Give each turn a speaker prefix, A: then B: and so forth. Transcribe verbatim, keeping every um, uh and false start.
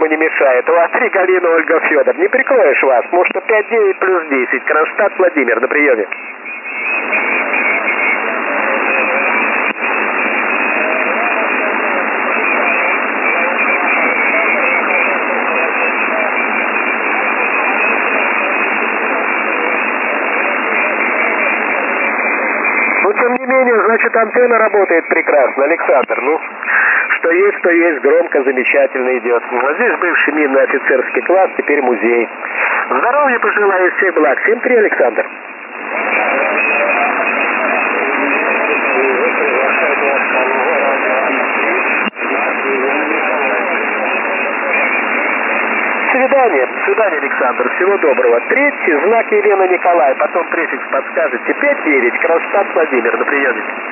A: не мешает. У вас три Галина, Ольга, Федор. Не прикроешь вас. Может, пять девять плюс десять. Кронштадт, Владимир, на приеме. Ну, тем не менее, значит, антенна работает прекрасно, Александр. Ну, что есть, что есть, громко, замечательно идет. Вот здесь бывший минный офицерский класс, теперь музей. Здоровья пожелаю, всех благ. семь три, Александр. До свидания, до свидания, Александр. Всего доброго. Третий знак Елена Николай. Потом префикс подскажет. Пять девять, Кронштадт, Владимир, на приеме.